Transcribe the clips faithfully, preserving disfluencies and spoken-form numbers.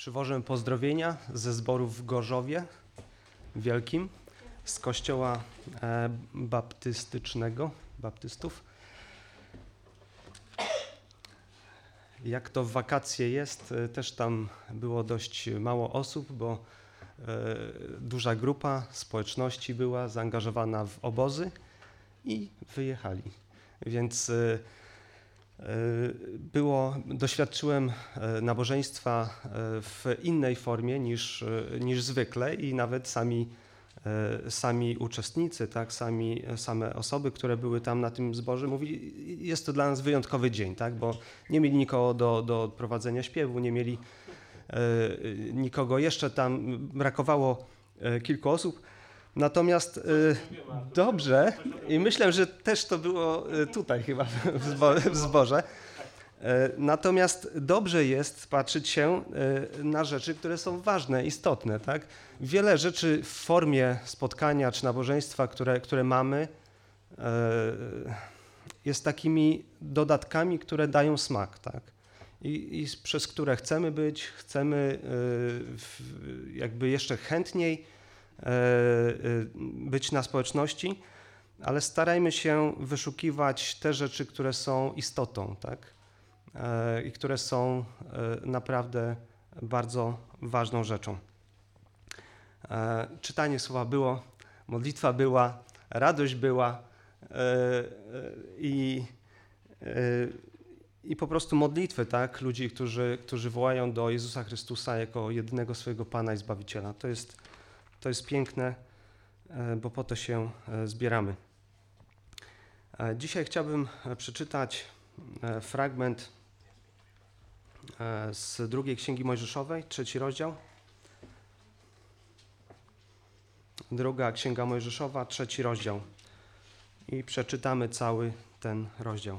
Przywożę pozdrowienia ze zboru w Gorzowie Wielkim, z kościoła e, baptystycznego, baptystów. Jak to w wakacje jest, też tam było dość mało osób, bo e, duża grupa społeczności była zaangażowana w obozy i wyjechali. Więc e, było, doświadczyłem nabożeństwa w innej formie niż, niż zwykle i nawet sami, sami uczestnicy, tak, sami, same osoby, które były tam na tym zborze, mówili, jest to dla nas wyjątkowy dzień, tak, bo nie mieli nikogo do, do prowadzenia śpiewu, nie mieli nikogo, jeszcze tam brakowało kilku osób. Natomiast y, dobrze, i myślę, że też to było tutaj chyba w, zbo, w zborze, y, natomiast dobrze jest patrzeć się y, na rzeczy, które są ważne, istotne. Tak? Wiele rzeczy w formie spotkania czy nabożeństwa, które, które mamy, y, jest takimi dodatkami, które dają smak. Tak? I, i przez które chcemy być, chcemy y, w, jakby jeszcze chętniej być na społeczności, ale starajmy się wyszukiwać te rzeczy, które są istotą, tak? I które są naprawdę bardzo ważną rzeczą. Czytanie słowa było, modlitwa była, radość była i, i po prostu modlitwy, tak? Ludzi, którzy, którzy wołają do Jezusa Chrystusa jako jedynego swojego Pana i Zbawiciela. To jest To jest piękne, bo po to się zbieramy. Dzisiaj chciałbym przeczytać fragment z drugiej Księgi Mojżeszowej, trzeci rozdział. Druga Księga Mojżeszowa, trzeci rozdział. I przeczytamy cały ten rozdział.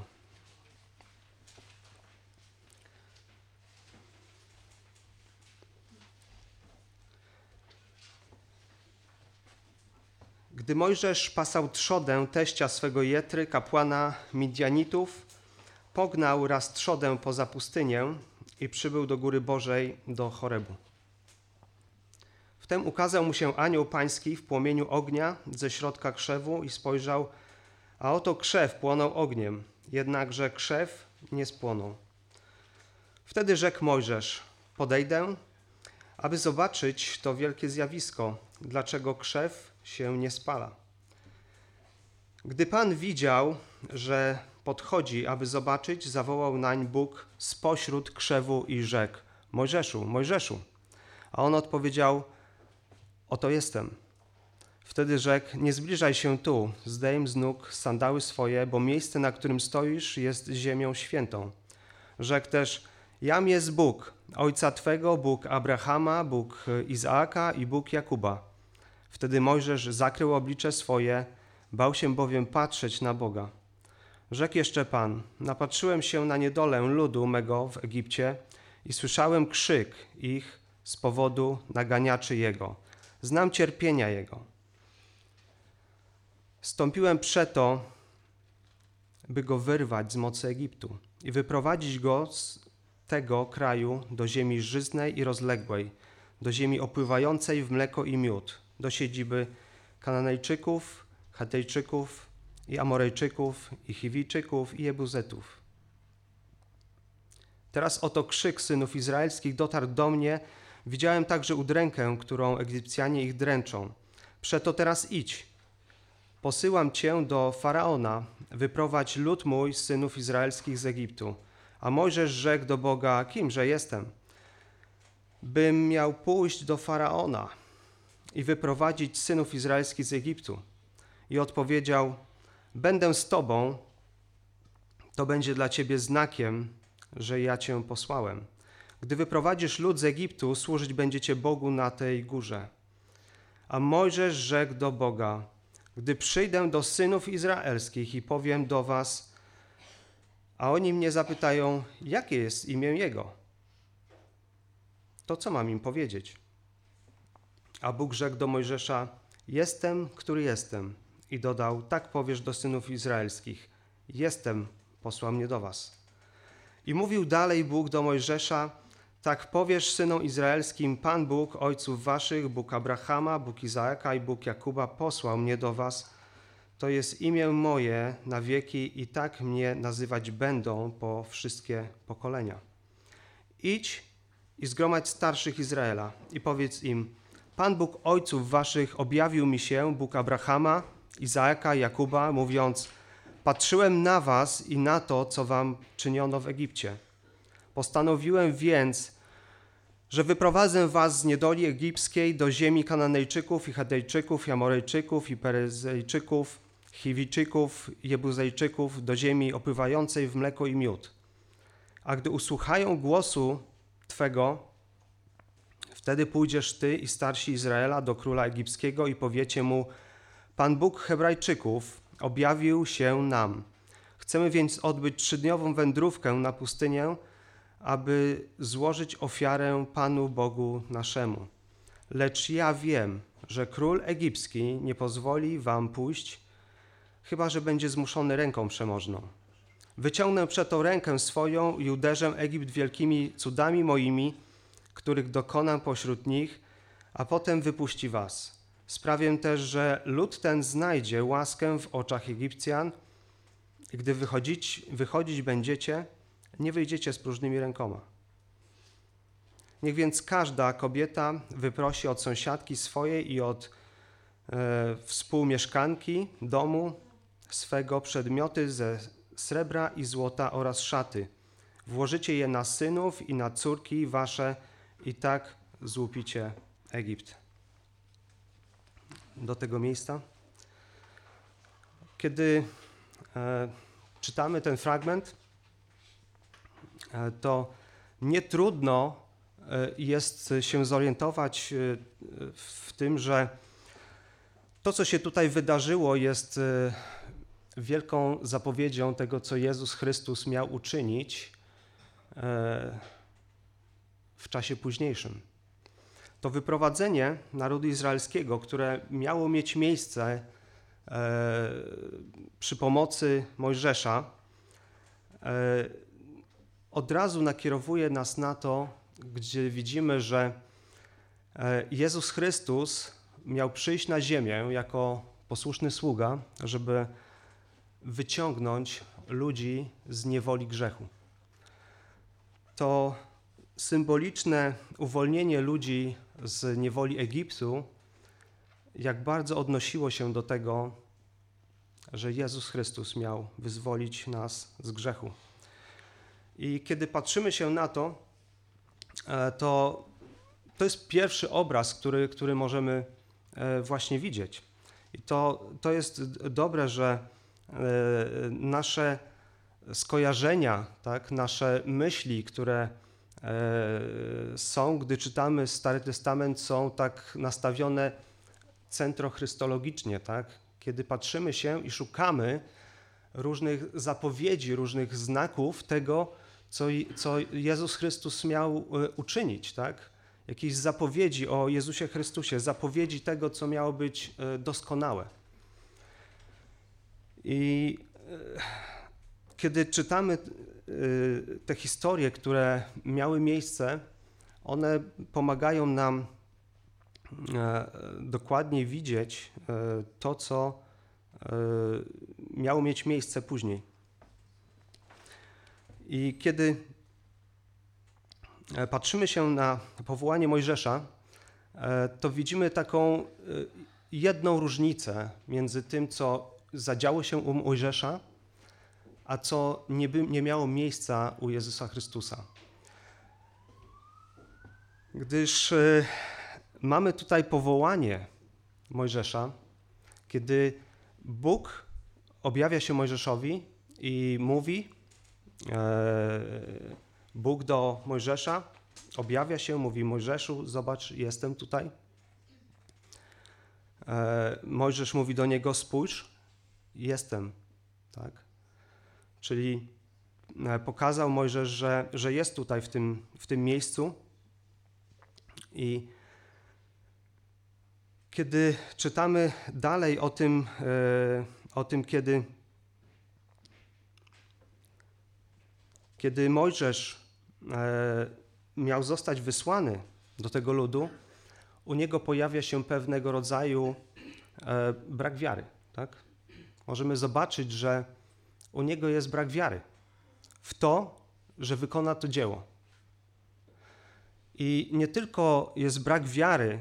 Gdy Mojżesz pasał trzodę teścia swego Jetry, kapłana Midjanitów, pognał raz trzodę poza pustynię i przybył do Góry Bożej, do Chorebu. Wtem ukazał mu się anioł pański w płomieniu ognia ze środka krzewu i spojrzał, a oto krzew płonął ogniem, jednakże krzew nie spłonął. Wtedy rzekł Mojżesz, podejdę, aby zobaczyć to wielkie zjawisko, dlaczego krzew się nie spala. Gdy Pan widział, że podchodzi, aby zobaczyć, zawołał nań Bóg spośród krzewu i rzekł, Mojżeszu, Mojżeszu. A on odpowiedział, oto jestem. Wtedy rzekł, nie zbliżaj się tu, zdejm z nóg sandały swoje, bo miejsce, na którym stoisz, jest ziemią świętą. Rzekł też, jam jest Bóg, ojca twego, Bóg Abrahama, Bóg Izaaka i Bóg Jakuba. Wtedy Mojżesz zakrył oblicze swoje, bał się bowiem patrzeć na Boga. Rzekł jeszcze Pan, napatrzyłem się na niedolę ludu mego w Egipcie i słyszałem krzyk ich z powodu naganiaczy jego. Znam cierpienia jego. Stąpiłem przeto, by go wyrwać z mocy Egiptu i wyprowadzić go z tego kraju do ziemi żyznej i rozległej, do ziemi opływającej w mleko i miód, do siedziby Kananejczyków, Chetejczyków i Amorejczyków i Chiwijczyków i Jebuzetów. Teraz oto krzyk synów izraelskich dotarł do mnie, widziałem także udrękę, którą Egipcjanie ich dręczą. Przeto teraz idź, posyłam cię do Faraona, wyprowadź lud mój z synów izraelskich z Egiptu. A Mojżesz rzekł do Boga, kimże jestem, bym miał pójść do Faraona i wyprowadzić synów izraelskich z Egiptu. I odpowiedział, będę z tobą, to będzie dla ciebie znakiem, że ja cię posłałem. Gdy wyprowadzisz lud z Egiptu, służyć będziecie Bogu na tej górze. A Mojżesz rzekł do Boga, gdy przyjdę do synów izraelskich i powiem do was, a oni mnie zapytają, jakie jest imię Jego, to co mam im powiedzieć? A Bóg rzekł do Mojżesza, jestem, który jestem. I dodał, tak powiesz do synów izraelskich, jestem, posłał mnie do was. I mówił dalej Bóg do Mojżesza, Tak powiesz synom izraelskim, Pan Bóg ojców waszych, Bóg Abrahama, Bóg Izaaka i Bóg Jakuba posłał mnie do was. To jest imię moje na wieki i tak mnie nazywać będą po wszystkie pokolenia. Idź i zgromadź starszych Izraela i powiedz im, Pan Bóg ojców waszych objawił mi się, Bóg Abrahama, Izaaka, Jakuba, mówiąc, patrzyłem na was i na to, co wam czyniono w Egipcie. Postanowiłem więc, że wyprowadzę was z niedoli egipskiej do ziemi Kananejczyków i Chadejczyków, i Amorejczyków, i Peryzejczyków, Chiwijczyków, Jebuzejczyków, do ziemi opływającej w mleko i miód. A gdy usłuchają głosu Twego, wtedy pójdziesz Ty i starsi Izraela do króla egipskiego i powiecie mu, Pan Bóg Hebrajczyków objawił się nam. Chcemy więc odbyć trzydniową wędrówkę na pustynię, aby złożyć ofiarę Panu Bogu naszemu. Lecz ja wiem, że król egipski nie pozwoli wam pójść, chyba że będzie zmuszony ręką przemożną. Wyciągnę przeto rękę swoją i uderzę Egipt wielkimi cudami moimi, których dokonam pośród nich, a potem wypuści was. Sprawię też, że lud ten znajdzie łaskę w oczach Egipcjan i gdy wychodzić, wychodzić będziecie, nie wyjdziecie z próżnymi rękoma. Niech więc każda kobieta wyprosi od sąsiadki swojej i od e, współmieszkanki domu swego przedmioty ze srebra i złota oraz szaty. Włożycie je na synów i na córki wasze i tak złupicie Egipt. Do tego miejsca. Kiedy e, czytamy ten fragment, e, to nie trudno e, jest się zorientować e, w tym, że to, co się tutaj wydarzyło, jest e, wielką zapowiedzią tego, co Jezus Chrystus miał uczynić e, w czasie późniejszym. To wyprowadzenie narodu izraelskiego, które miało mieć miejsce e, przy pomocy Mojżesza, e, od razu nakierowuje nas na to, gdzie widzimy, że e, Jezus Chrystus miał przyjść na ziemię jako posłuszny sługa, żeby wyciągnąć ludzi z niewoli grzechu. To symboliczne uwolnienie ludzi z niewoli Egiptu, jak bardzo odnosiło się do tego, że Jezus Chrystus miał wyzwolić nas z grzechu. I kiedy patrzymy się na to, to to jest pierwszy obraz, który, który możemy właśnie widzieć. I to, to jest dobre, że nasze skojarzenia, tak, nasze myśli, które są, gdy czytamy Stary Testament, są tak nastawione centrochrystologicznie, tak? Kiedy patrzymy się i szukamy różnych zapowiedzi, różnych znaków tego, co, co Jezus Chrystus miał uczynić, tak? Jakieś zapowiedzi o Jezusie Chrystusie, zapowiedzi tego, co miało być doskonałe. I kiedy czytamy te historie, które miały miejsce, one pomagają nam dokładniej widzieć to, co miało mieć miejsce później. I kiedy patrzymy się na powołanie Mojżesza, to widzimy taką jedną różnicę między tym, co zadziało się u Mojżesza, a co nie, by, nie miało miejsca u Jezusa Chrystusa. Gdyż y, mamy tutaj powołanie Mojżesza, kiedy Bóg objawia się Mojżeszowi i mówi, e, Bóg do Mojżesza objawia się, mówi Mojżeszu, zobacz, jestem tutaj. E, Mojżesz mówi do niego, spójrz, jestem, tak. Czyli pokazał Mojżesz, że, że jest tutaj w tym, w tym miejscu. I kiedy czytamy dalej o tym, o tym kiedy, kiedy Mojżesz miał zostać wysłany do tego ludu, u niego pojawia się pewnego rodzaju e, brak wiary. Tak? Możemy zobaczyć, że u niego jest brak wiary w to, że wykona to dzieło. I nie tylko jest brak wiary,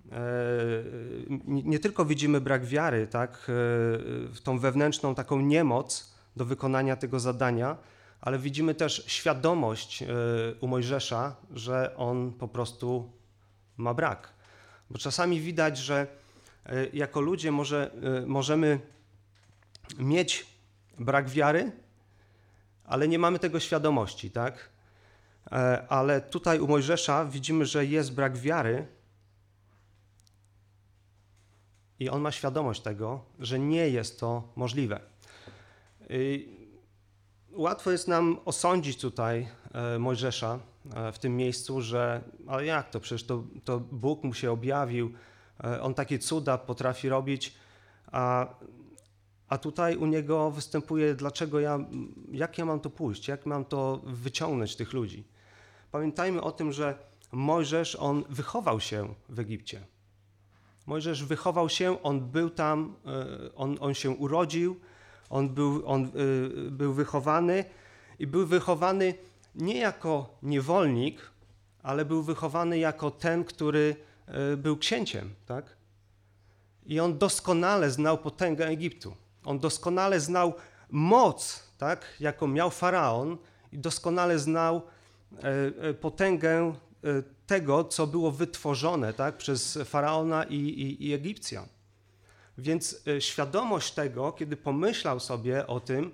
nie tylko widzimy brak wiary, tak, w tą wewnętrzną taką niemoc do wykonania tego zadania, ale widzimy też świadomość u Mojżesza, że on po prostu ma brak. Bo czasami widać, że jako ludzie może, możemy mieć brak wiary, ale nie mamy tego świadomości, tak? Ale tutaj u Mojżesza widzimy, że jest brak wiary i on ma świadomość tego, że nie jest to możliwe. Łatwo jest nam osądzić tutaj Mojżesza w tym miejscu, że ale jak to, przecież to, to Bóg mu się objawił, on takie cuda potrafi robić, a, a tutaj u niego występuje, dlaczego ja, jak ja mam to pójść, jak mam to wyciągnąć tych ludzi. Pamiętajmy o tym, że Mojżesz, on wychował się w Egipcie. Mojżesz wychował się, on był tam, on, on się urodził, on, był, on był wychowany i był wychowany nie jako niewolnik, ale był wychowany jako ten, który był księciem, tak? I on doskonale znał potęgę Egiptu. On doskonale znał moc, tak, jaką miał Faraon i doskonale znał potęgę tego, co było wytworzone, tak, przez Faraona i, i, i Egipcjan. Więc świadomość tego, kiedy pomyślał sobie o tym,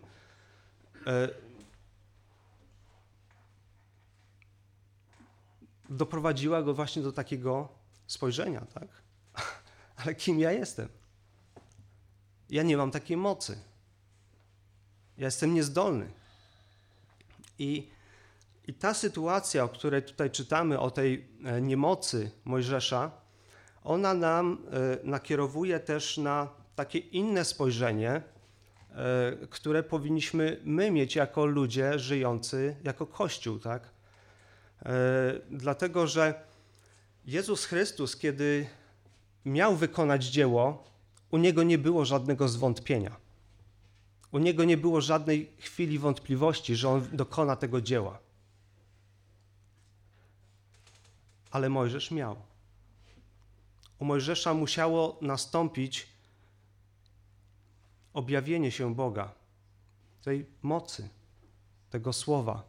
doprowadziła go właśnie do takiego spojrzenia, tak? Ale kim ja jestem? Ja nie mam takiej mocy. Ja jestem niezdolny. I, i ta sytuacja, o której tutaj czytamy, o tej niemocy Mojżesza, ona nam nakierowuje też na takie inne spojrzenie, które powinniśmy my mieć jako ludzie żyjący jako Kościół, tak? Dlatego, że Jezus Chrystus, kiedy miał wykonać dzieło, u Niego nie było żadnego zwątpienia. U Niego nie było żadnej chwili wątpliwości, że On dokona tego dzieła. Ale Mojżesz miał. U Mojżesza musiało nastąpić objawienie się Boga, tej mocy, tego słowa.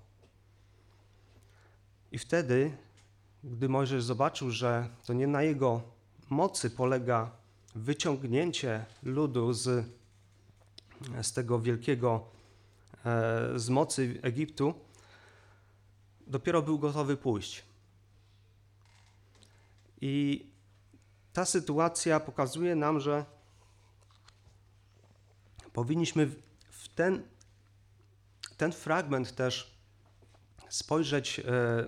I wtedy, gdy Mojżesz zobaczył, że to nie na jego mocy polega wyciągnięcie ludu z, z tego wielkiego, z mocy Egiptu, dopiero był gotowy pójść. I ta sytuacja pokazuje nam, że powinniśmy w ten, ten fragment też spojrzeć e,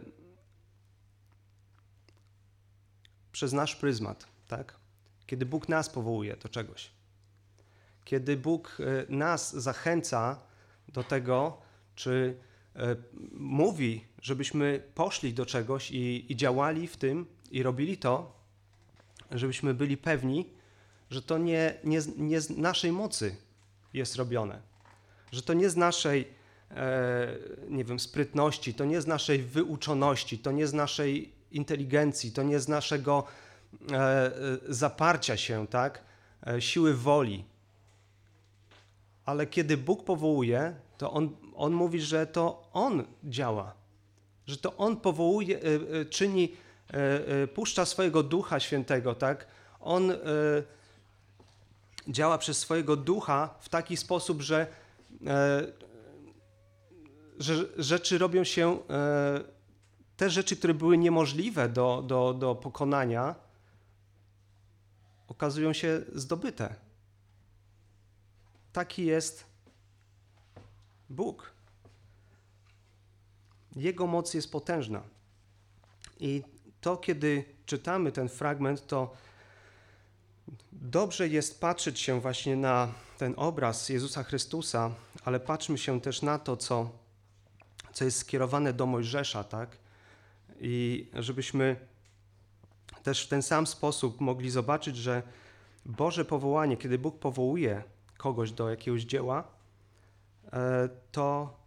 przez nasz pryzmat, tak? Kiedy Bóg nas powołuje do czegoś. Kiedy Bóg e, nas zachęca do tego, czy e, mówi, żebyśmy poszli do czegoś i, i działali w tym i robili to, żebyśmy byli pewni, że to nie, nie, nie z naszej mocy jest robione. Że to nie z naszej, e, nie wiem, sprytności, to nie z naszej wyuczoności, to nie z naszej inteligencji, to nie z naszego e, zaparcia się, tak, e, siły woli. Ale kiedy Bóg powołuje, to On, on mówi, że to On działa. Że to On powołuje, e, e, czyni, e, e, puszcza swojego Ducha Świętego, tak. On e, działa przez swojego Ducha w taki sposób, że, e, że rzeczy robią się, e, te rzeczy, które były niemożliwe do, do, do pokonania, okazują się zdobyte. Taki jest Bóg. Jego moc jest potężna. I to, kiedy czytamy ten fragment, to dobrze jest patrzeć się właśnie na ten obraz Jezusa Chrystusa, ale patrzmy się też na to, co, co jest skierowane do Mojżesza, tak? I żebyśmy też w ten sam sposób mogli zobaczyć, że Boże powołanie, kiedy Bóg powołuje kogoś do jakiegoś dzieła, to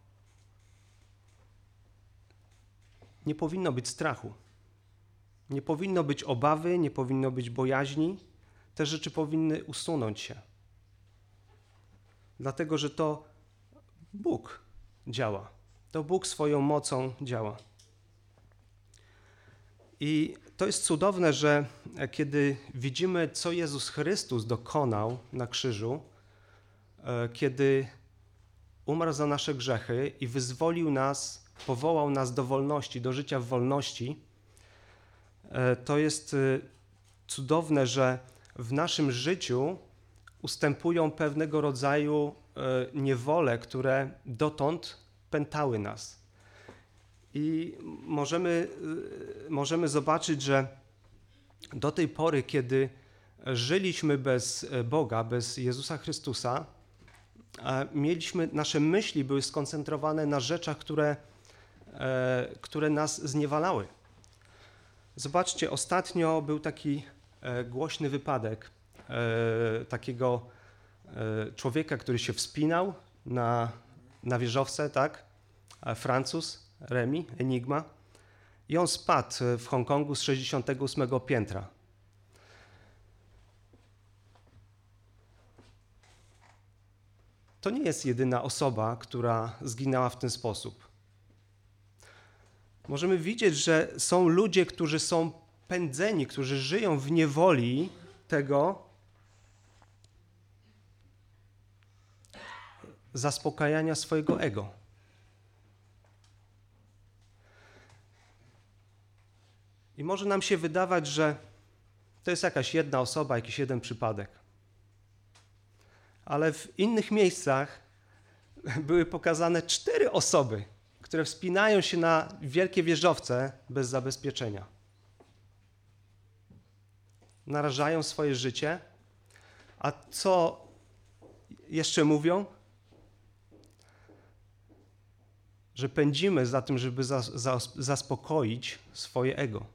nie powinno być strachu. Nie powinno być obawy, nie powinno być bojaźni. Te rzeczy powinny usunąć się. Dlatego, że to Bóg działa. To Bóg swoją mocą działa. I to jest cudowne, że kiedy widzimy, co Jezus Chrystus dokonał na krzyżu, kiedy umarł za nasze grzechy i wyzwolił nas, powołał nas do wolności, do życia w wolności, to jest cudowne, że w naszym życiu ustępują pewnego rodzaju niewole, które dotąd pętały nas. I możemy, możemy zobaczyć, że do tej pory, kiedy żyliśmy bez Boga, bez Jezusa Chrystusa, mieliśmy, nasze myśli były skoncentrowane na rzeczach, które, które nas zniewalały. Zobaczcie, ostatnio był taki głośny wypadek takiego człowieka, który się wspinał na, na wieżowce, tak? Francuz, Remi, Enigma. I on spadł w Hongkongu z sześćdziesiątego ósmego piętra. To nie jest jedyna osoba, która zginęła w ten sposób. Możemy widzieć, że są ludzie, którzy są pędzeni, którzy żyją w niewoli tego zaspokajania swojego ego. I może nam się wydawać, że to jest jakaś jedna osoba, jakiś jeden przypadek. Ale w innych miejscach były pokazane cztery osoby, które wspinają się na wielkie wieżowce bez zabezpieczenia. Narażają swoje życie. A co jeszcze mówią? Że pędzimy za tym, żeby za, za, zaspokoić swoje ego.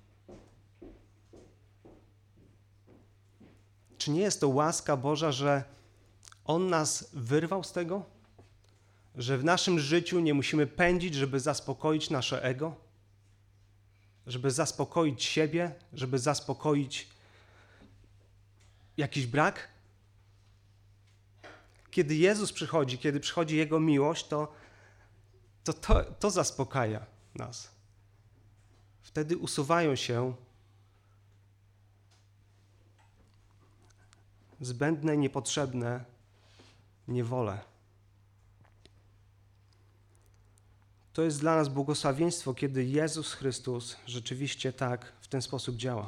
Czy nie jest to łaska Boża, że On nas wyrwał z tego? Że w naszym życiu nie musimy pędzić, żeby zaspokoić nasze ego? Żeby zaspokoić siebie? Żeby zaspokoić jakiś brak? Kiedy Jezus przychodzi, kiedy przychodzi Jego miłość, to to, to, to zaspokaja nas. Wtedy usuwają się zbędne, niepotrzebne niewole. To jest dla nas błogosławieństwo, kiedy Jezus Chrystus rzeczywiście tak w ten sposób działa.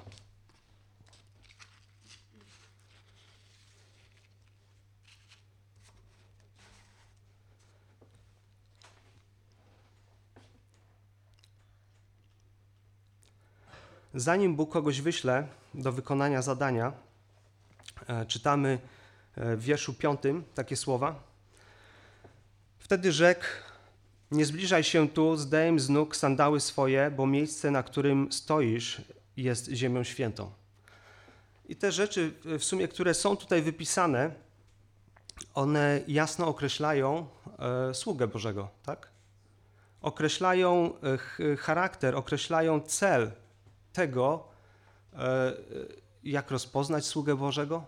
Zanim Bóg kogoś wyśle do wykonania zadania, czytamy w wierszu piątym takie słowa. Wtedy rzekł: nie zbliżaj się tu, zdejm z nóg sandały swoje, bo miejsce, na którym stoisz, jest ziemią świętą. I te rzeczy w sumie, które są tutaj wypisane, one jasno określają e, sługę Bożego, tak? Określają e, charakter, określają cel tego, e, jak rozpoznać sługę Bożego.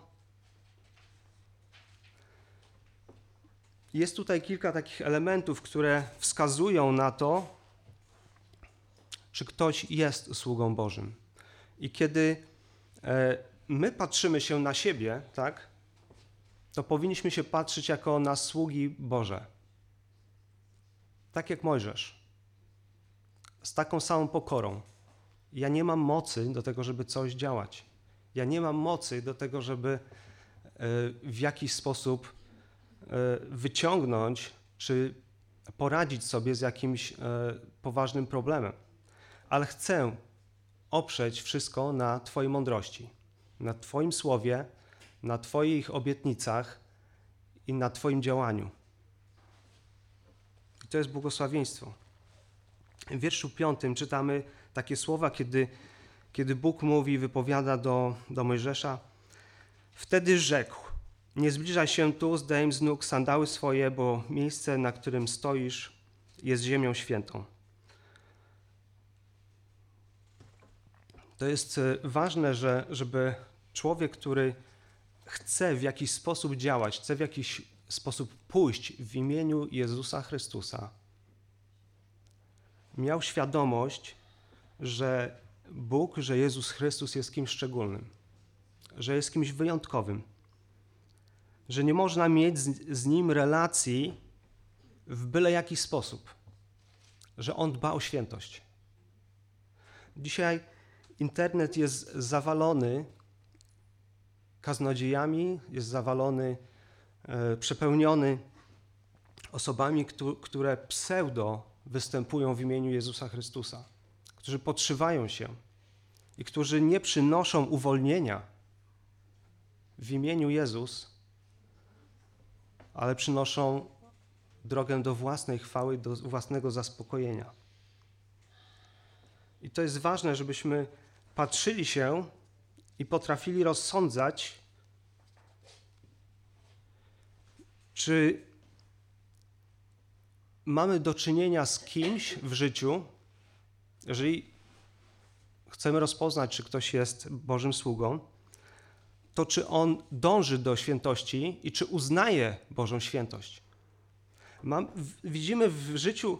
Jest tutaj kilka takich elementów, które wskazują na to, czy ktoś jest sługą Bożym. I kiedy e, my patrzymy się na siebie, tak, to powinniśmy się patrzeć jako na sługi Boże. Tak jak Mojżesz. Z taką samą pokorą. Ja nie mam mocy do tego, żeby coś działać. Ja nie mam mocy do tego, żeby e, w jakiś sposób e, wyciągnąć czy poradzić sobie z jakimś e, poważnym problemem. Ale chcę oprzeć wszystko na Twojej mądrości, na Twoim słowie, na Twoich obietnicach i na Twoim działaniu. I to jest błogosławieństwo. W wierszu piątym czytamy takie słowa, kiedy, kiedy Bóg mówi, wypowiada do, do Mojżesza: wtedy rzekł: nie zbliżaj się tu, zdejm z nóg sandały swoje, bo miejsce, na którym stoisz, jest ziemią świętą. To jest ważne, że, żeby człowiek, który chce w jakiś sposób działać, chce w jakiś sposób pójść w imieniu Jezusa Chrystusa, miał świadomość, że Bóg, że Jezus Chrystus jest kimś szczególnym, że jest kimś wyjątkowym, że nie można mieć z, z Nim relacji w byle jaki sposób, że On dba o świętość. Dzisiaj internet jest zawalony kaznodziejami, jest zawalony, e, przepełniony osobami, któ- które pseudo występują w imieniu Jezusa Chrystusa, którzy podszywają się i którzy nie przynoszą uwolnienia w imieniu Jezus, ale przynoszą drogę do własnej chwały, do własnego zaspokojenia. I to jest ważne, żebyśmy patrzyli się i potrafili rozsądzać, czy mamy do czynienia z kimś w życiu, jeżeli chcemy rozpoznać, czy ktoś jest Bożym sługą, to czy on dąży do świętości i czy uznaje Bożą świętość. Mam, widzimy w życiu,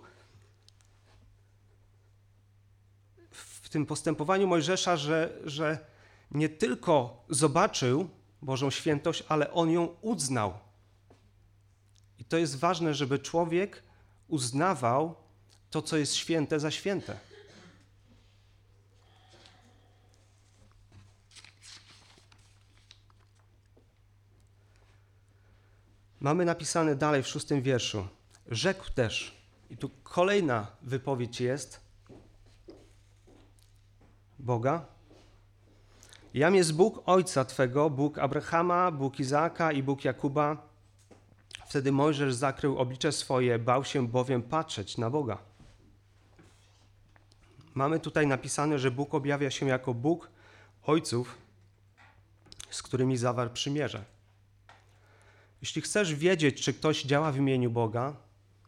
w tym postępowaniu Mojżesza, że, że nie tylko zobaczył Bożą świętość, ale on ją uznał. I to jest ważne, żeby człowiek uznawał to, co jest święte, za święte. Mamy napisane dalej w szóstym wierszu: rzekł też, i tu kolejna wypowiedź jest Boga: jam jest Bóg ojca twego, Bóg Abrahama, Bóg Izaaka i Bóg Jakuba. Wtedy Mojżesz zakrył oblicze swoje, bał się bowiem patrzeć na Boga. Mamy tutaj napisane, że Bóg objawia się jako Bóg ojców, z którymi zawarł przymierze. Jeśli chcesz wiedzieć, czy ktoś działa w imieniu Boga,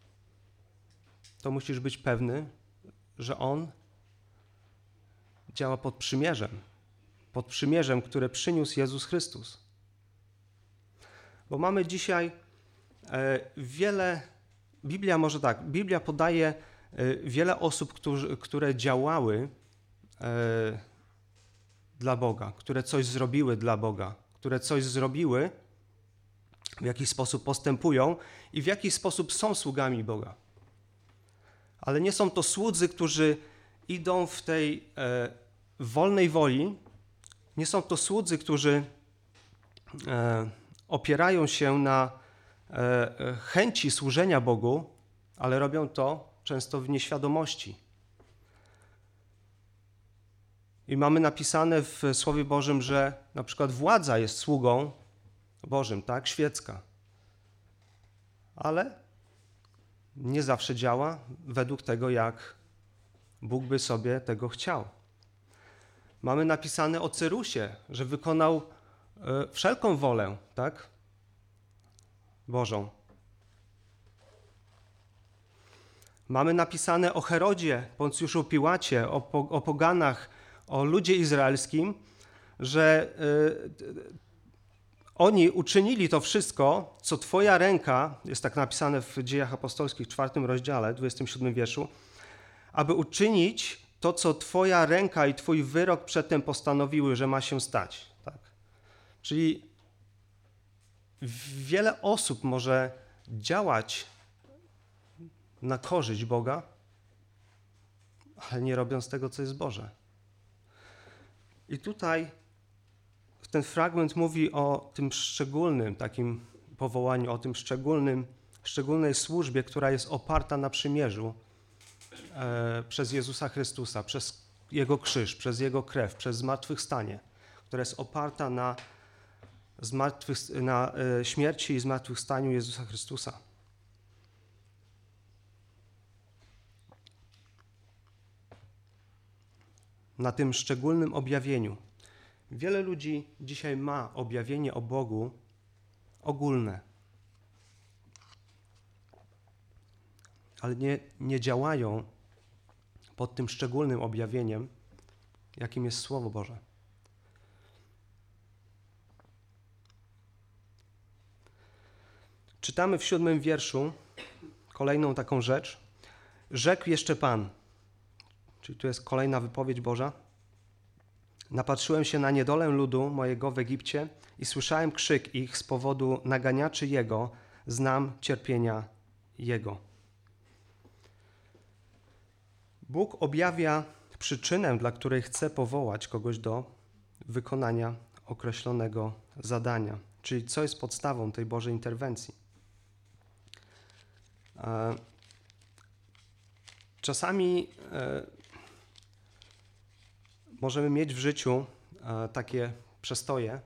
to musisz być pewny, że On działa pod przymierzem, pod przymierzem, które przyniósł Jezus Chrystus. Bo mamy dzisiaj e, wiele, Biblia może tak, Biblia podaje e, wiele osób, którzy, które działały e, dla Boga, które coś zrobiły dla Boga, które coś zrobiły, w jakiś sposób postępują i w jakiś sposób są sługami Boga. Ale nie są to słudzy, którzy idą w tej e, wolnej woli, nie są to słudzy, którzy e, opierają się na e, chęci służenia Bogu, ale robią to często w nieświadomości. I mamy napisane w Słowie Bożym, że na przykład władza jest sługą Bożym, tak, świecka, ale nie zawsze działa według tego, jak Bóg by sobie tego chciał. Mamy napisane o Cyrusie, że wykonał y, wszelką wolę, tak, Bożą. Mamy napisane o Herodzie, Poncjuszu Piłacie, o, po, o poganach, o ludzie izraelskim, że y, oni uczynili to wszystko, co Twoja ręka, jest tak napisane w Dziejach Apostolskich, czwartym rozdziale, dwudziestym siódmym wierszu, aby uczynić to, co Twoja ręka i Twój wyrok przedtem postanowiły, że ma się stać. Tak? Czyli wiele osób może działać na korzyść Boga, ale nie robiąc tego, co jest Boże. I tutaj ten fragment mówi o tym szczególnym takim powołaniu, o tym szczególnym, szczególnej służbie, która jest oparta na przymierzu e, przez Jezusa Chrystusa, przez Jego krzyż, przez Jego krew, przez zmartwychwstanie, która jest oparta na, zmartwych, na e, śmierci i zmartwychwstaniu Jezusa Chrystusa. na tym szczególnym objawieniu. Wiele ludzi dzisiaj ma objawienie o Bogu ogólne, ale nie, nie działają pod tym szczególnym objawieniem, jakim jest Słowo Boże. Czytamy w siódmym wierszu kolejną taką rzecz. Rzekł jeszcze Pan, czyli tu jest kolejna wypowiedź Boża. Napatrzyłem się na niedolę ludu mojego w Egipcie i słyszałem krzyk ich z powodu naganiaczy Jego, znam cierpienia Jego. Bóg objawia przyczynę, dla której chce powołać kogoś do wykonania określonego zadania, czyli co jest podstawą tej Bożej interwencji. Czasami możemy mieć w życiu takie przestoje.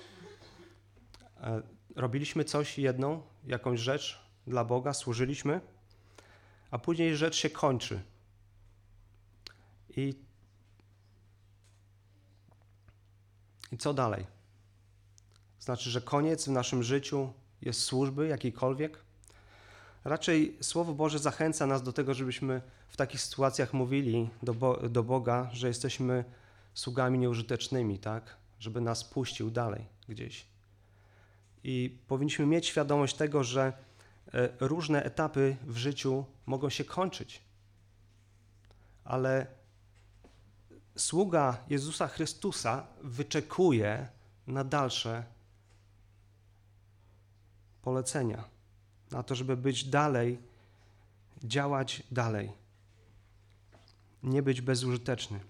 Robiliśmy coś jedną, jakąś rzecz dla Boga, służyliśmy, a później rzecz się kończy. I, I co dalej? Znaczy, że koniec w naszym życiu jest służby jakiejkolwiek? Raczej Słowo Boże zachęca nas do tego, żebyśmy w takich sytuacjach mówili do, Bo- do Boga, że jesteśmy sługami nieużytecznymi, tak? Żeby nas puścił dalej gdzieś. I powinniśmy mieć świadomość tego, że różne etapy w życiu mogą się kończyć. Ale sługa Jezusa Chrystusa wyczekuje na dalsze polecenia, na to, żeby być dalej, działać dalej, nie być bezużyteczny.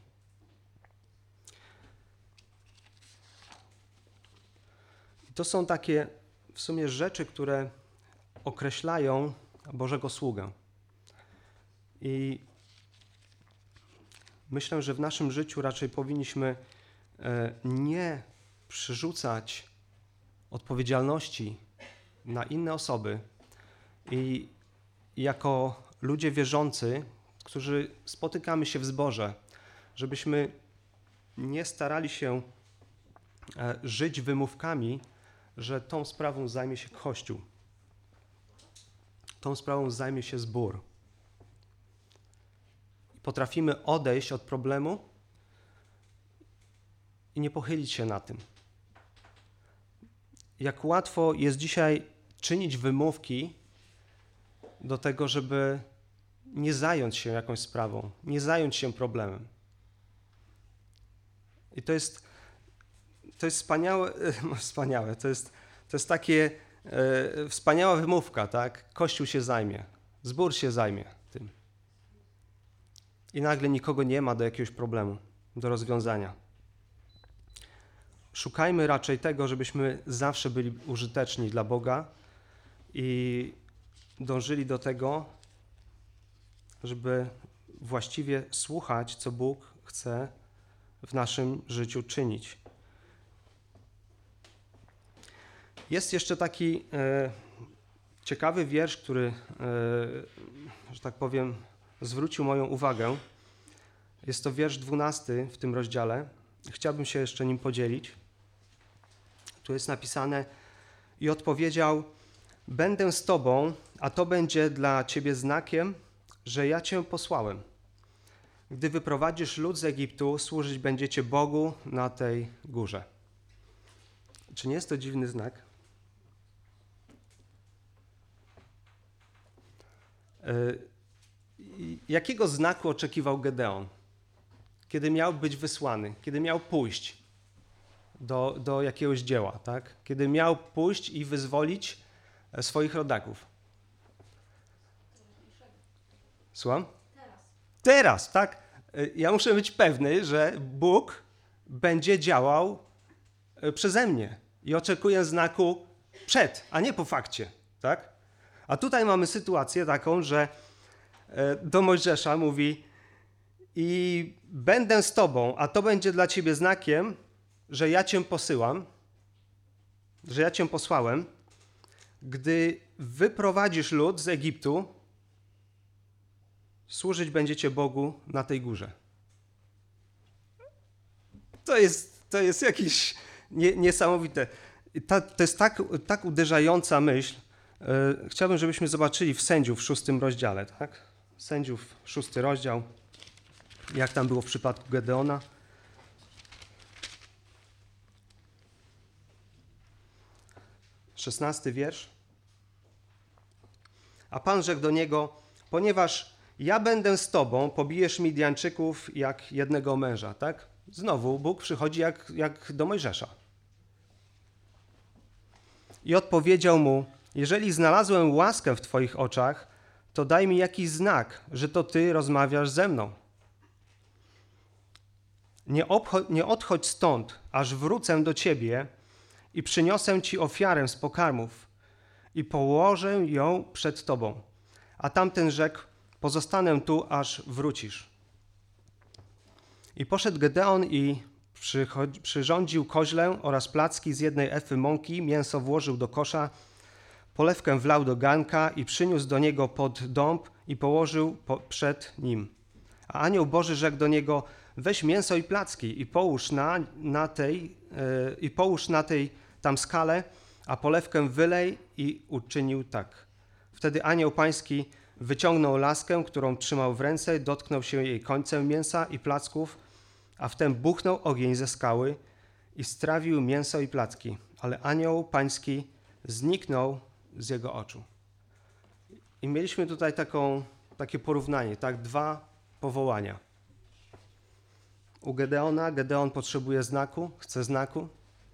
I to są takie w sumie rzeczy, które określają Bożego sługę. I myślę, że w naszym życiu raczej powinniśmy nie przerzucać odpowiedzialności na inne osoby i jako ludzie wierzący, którzy spotykamy się w zborze, żebyśmy nie starali się żyć wymówkami, że tą sprawą zajmie się Kościół. Tą sprawą zajmie się zbór. Potrafimy odejść od problemu i nie pochylić się na tym. Jak łatwo jest dzisiaj czynić wymówki do tego, żeby nie zająć się jakąś sprawą, nie zająć się problemem. I to jest, to jest wspaniałe, wspaniałe, to jest, to jest takie e, wspaniała wymówka, tak? Kościół się zajmie, zbór się zajmie tym. I nagle nikogo nie ma do jakiegoś problemu, do rozwiązania. Szukajmy raczej tego, żebyśmy zawsze byli użyteczni dla Boga i dążyli do tego, żeby właściwie słuchać, co Bóg chce w naszym życiu czynić. Jest jeszcze taki e, ciekawy wiersz, który, e, że tak powiem, zwrócił moją uwagę. Jest to wiersz dwunasty w tym rozdziale. Chciałbym się jeszcze nim podzielić. Tu jest napisane: i odpowiedział: będę z tobą, a to będzie dla ciebie znakiem, że ja cię posłałem. Gdy wyprowadzisz lud z Egiptu, służyć będziecie Bogu na tej górze. Czy nie jest to dziwny znak? Jakiego znaku oczekiwał Gedeon, kiedy miał być wysłany, kiedy miał pójść do, do jakiegoś dzieła, tak? Kiedy miał pójść i wyzwolić swoich rodaków? Słucham? Teraz. Teraz, tak? Ja muszę być pewny, że Bóg będzie działał przeze mnie i oczekuję znaku przed, a nie po fakcie, tak? A tutaj mamy sytuację taką, że do Mojżesza mówi: i będę z tobą, a to będzie dla ciebie znakiem, że ja cię posyłam, że ja cię posłałem, gdy wyprowadzisz lud z Egiptu, służyć będziecie Bogu na tej górze. To jest, to jest jakieś nie, niesamowite. Ta, to jest tak, tak uderzająca myśl. Yy, chciałbym, żebyśmy zobaczyli w Sędziów w szóstym rozdziale. Tak? Sędziów, szósty rozdział. Jak tam było w przypadku Gedeona. Szesnasty wiersz. A Pan rzekł do niego, ponieważ ja będę z tobą, pobijesz Midjańczyków jak jednego męża. Tak? Znowu Bóg przychodzi jak, jak do Mojżesza. I odpowiedział mu, jeżeli znalazłem łaskę w twoich oczach, to daj mi jakiś znak, że to ty rozmawiasz ze mną. Nie, obcho- nie odchodź stąd, aż wrócę do ciebie i przyniosę ci ofiarę z pokarmów i położę ją przed tobą. A tamten rzekł, pozostanę tu, aż wrócisz. I poszedł Gedeon i przychodzi- przyrządził koźlę oraz placki z jednej efy mąki, mięso włożył do kosza, polewkę wlał do garnka i przyniósł do niego pod dąb i położył po- przed nim. A anioł Boży rzekł do niego, weź mięso i placki i połóż na, na tej, yy, i połóż na tej tam skale, a polewkę wylej i uczynił tak. Wtedy anioł pański wyciągnął laskę, którą trzymał w ręce, dotknął się jej końcem mięsa i placków, a wtem buchnął ogień ze skały i strawił mięso i placki, ale anioł pański zniknął z jego oczu. I mieliśmy tutaj taką, takie porównanie, tak, dwa powołania. U Gedeona, Gedeon potrzebuje znaku, chce znaku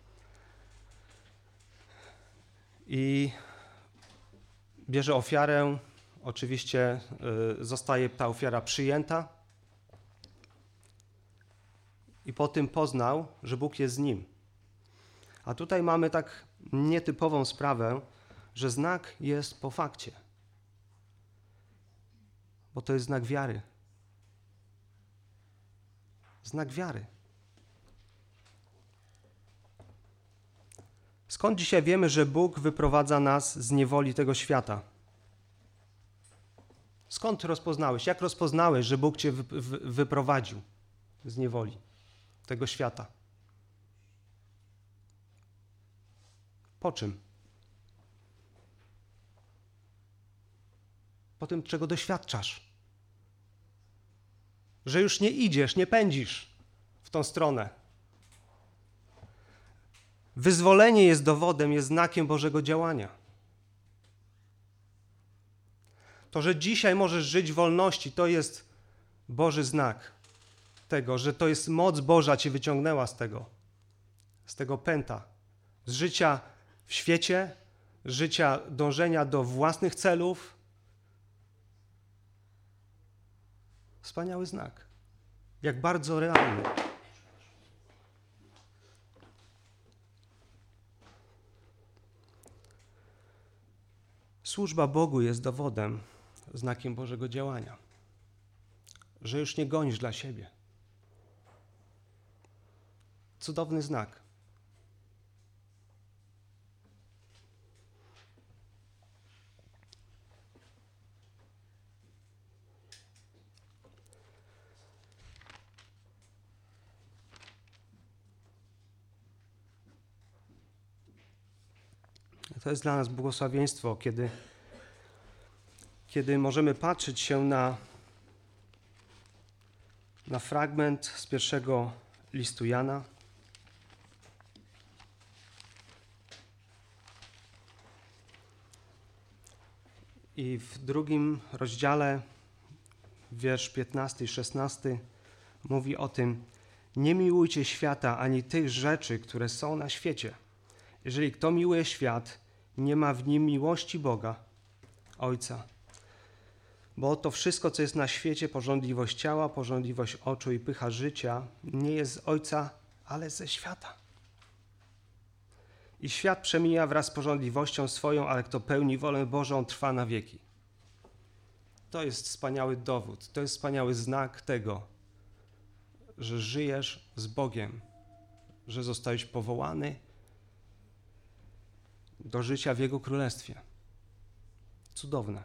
i bierze ofiarę, oczywiście y, zostaje ta ofiara przyjęta i po tym poznał, że Bóg jest z nim. A tutaj mamy tak nietypową sprawę, że znak jest po fakcie, bo to jest znak wiary. Znak wiary. Skąd dzisiaj wiemy, że Bóg wyprowadza nas z niewoli tego świata? Skąd rozpoznałeś? Jak rozpoznałeś, że Bóg cię wy- wy- wyprowadził z niewoli tego świata? Po czym? Po tym, czego doświadczasz. Że już nie idziesz, nie pędzisz w tą stronę. Wyzwolenie jest dowodem, jest znakiem Bożego działania. To, że dzisiaj możesz żyć w wolności, to jest Boży znak tego, że to jest moc Boża cię wyciągnęła z tego, z tego pęta, z życia w świecie, życia dążenia do własnych celów. Wspaniały znak. Jak bardzo realny. Służba Bogu jest dowodem, znakiem Bożego działania. Że już nie gonisz dla siebie. Cudowny znak. To jest dla nas błogosławieństwo, kiedy, kiedy możemy patrzeć się na, na fragment z pierwszego listu Jana. I w drugim rozdziale, wiersz piętnasty i szesnasty, mówi o tym, nie miłujcie świata ani tych rzeczy, które są na świecie. Jeżeli kto miłuje świat, nie ma w nim miłości Boga, Ojca. Bo to wszystko, co jest na świecie, pożądliwość ciała, pożądliwość oczu i pycha życia, nie jest z Ojca, ale ze świata. I świat przemija wraz z pożądliwością swoją, ale kto pełni wolę Bożą, trwa na wieki. To jest wspaniały dowód, to jest wspaniały znak tego, że żyjesz z Bogiem, że zostałeś powołany do życia w Jego Królestwie. Cudowne.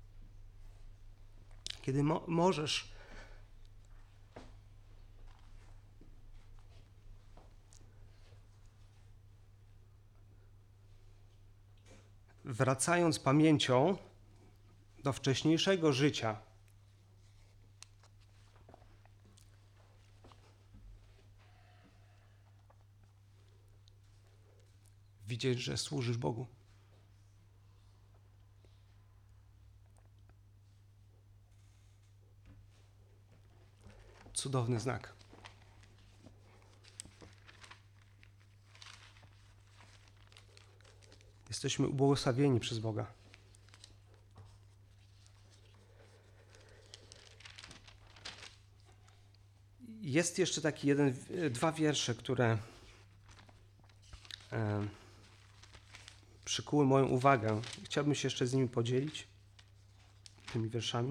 Kiedy mo- możesz wracając pamięcią do wcześniejszego życia, widzieć, że służysz Bogu. Cudowny znak. Jesteśmy ubłogosławieni przez Boga. Jest jeszcze taki jeden, dwa wiersze, które e, przykuły moją uwagę. Chciałbym się jeszcze z nimi podzielić, tymi wierszami.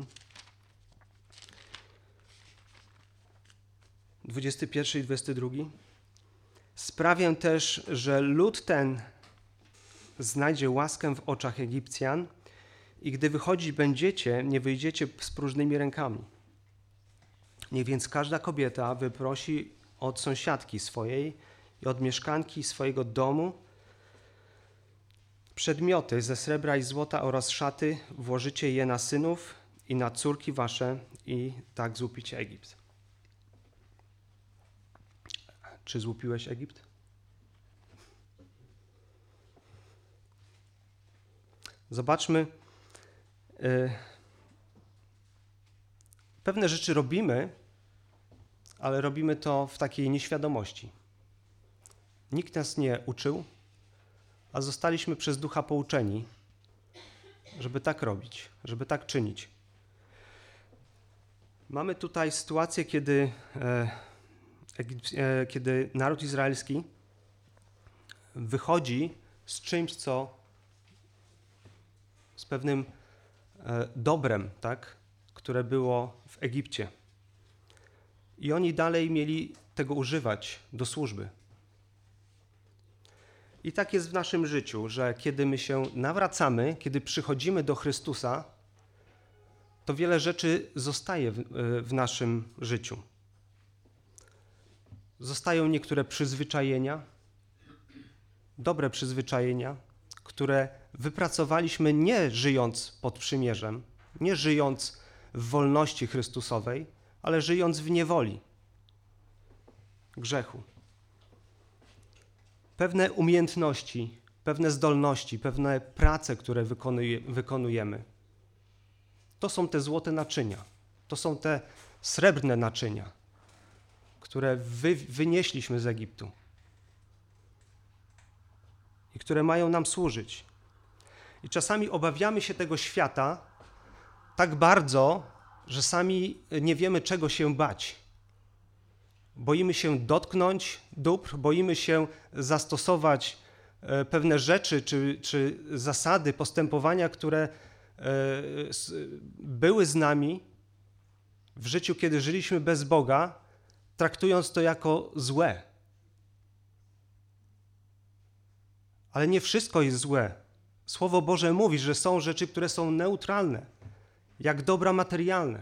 dwudziesty pierwszy i dwudziesty drugi. Sprawię też, że lud ten znajdzie łaskę w oczach Egipcjan i gdy wychodzić będziecie, nie wyjdziecie z próżnymi rękami. Niech więc każda kobieta wyprosi od sąsiadki swojej i od mieszkanki swojego domu przedmioty ze srebra i złota oraz szaty, włożycie je na synów i na córki wasze i tak złupicie Egipt. Czy złupiłeś Egipt? Zobaczmy, yy, pewne rzeczy robimy, ale robimy to w takiej nieświadomości. Nikt nas nie uczył, a zostaliśmy przez Ducha pouczeni, żeby tak robić, żeby tak czynić. Mamy tutaj sytuację, kiedy, e, e, kiedy naród izraelski wychodzi z czymś, co z pewnym e, dobrem, tak, które było w Egipcie. I oni dalej mieli tego używać do służby. I tak jest w naszym życiu, że kiedy my się nawracamy, kiedy przychodzimy do Chrystusa, to wiele rzeczy zostaje w, w naszym życiu. Zostają niektóre przyzwyczajenia, dobre przyzwyczajenia, które wypracowaliśmy nie żyjąc pod przymierzem, nie żyjąc w wolności Chrystusowej, ale żyjąc w niewoli, grzechu. Pewne umiejętności, pewne zdolności, pewne prace, które wykonuje, wykonujemy. To są te złote naczynia, to są te srebrne naczynia, które wy, wynieśliśmy z Egiptu i które mają nam służyć. I czasami obawiamy się tego świata tak bardzo, że sami nie wiemy, czego się bać. Boimy się dotknąć dóbr, boimy się zastosować pewne rzeczy czy, czy zasady postępowania, które były z nami w życiu, kiedy żyliśmy bez Boga, traktując to jako złe. Ale nie wszystko jest złe. Słowo Boże mówi, że są rzeczy, które są neutralne, jak dobra materialne,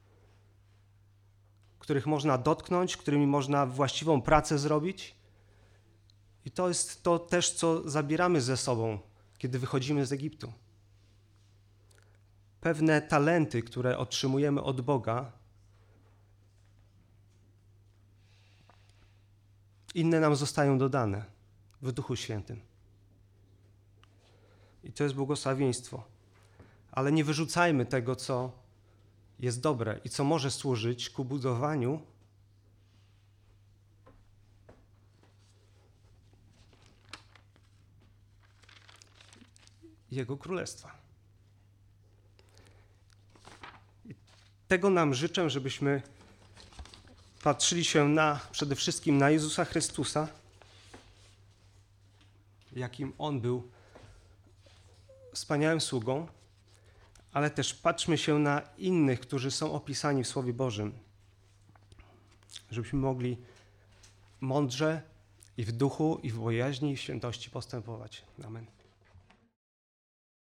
których można dotknąć, którymi można właściwą pracę zrobić. I to jest to też, co zabieramy ze sobą, kiedy wychodzimy z Egiptu. Pewne talenty, które otrzymujemy od Boga, inne nam zostają dodane w Duchu Świętym. I to jest błogosławieństwo. Ale nie wyrzucajmy tego, co jest dobre i co może służyć ku budowaniu Jego Królestwa. I tego nam życzę, żebyśmy patrzyli się na, przede wszystkim na Jezusa Chrystusa, jakim On był wspaniałym sługą, ale też patrzmy się na innych, którzy są opisani w Słowie Bożym, żebyśmy mogli mądrze i w duchu, i w bojaźni, i w świętości postępować. Amen.